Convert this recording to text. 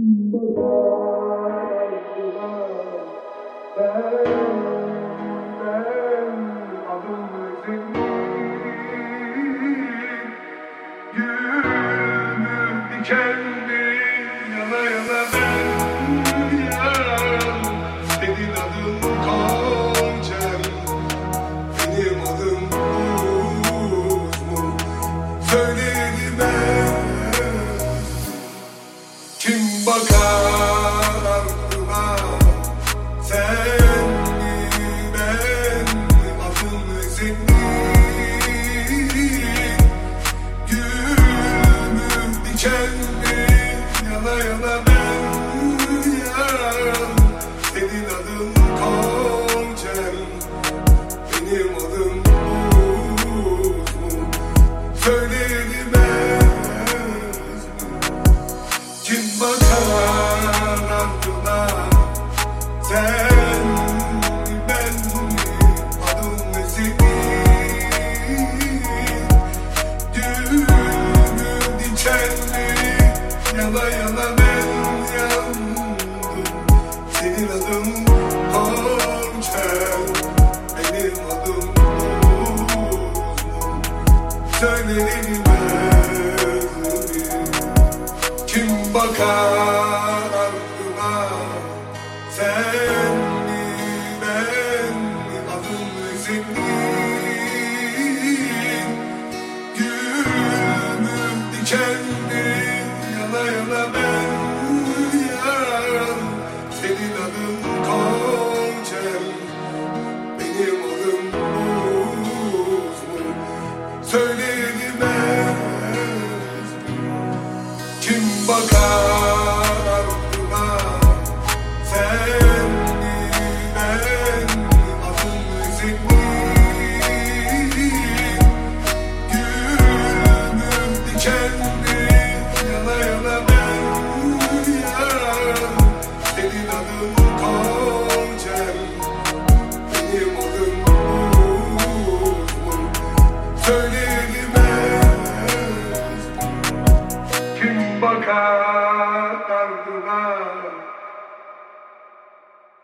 Ben adım senin, gülüm dikenli, yana yana ben yaram. Senin adın Gonca, benim adım Uzun. Söyleyebilmez kim bakar aklıma, sen mi ben, adım senin, gülüm dikenli, yana yana ben yaram. Senin adın Gonca, benim adım Uzun. Söyleyebilmez kim bakar aklıma, sen mi ben mi, adım senin, gülüm dikenli, yana yana ben yandım. Senin adın Gonca, benim adım Uzun. Söyleyebilmez kim bakar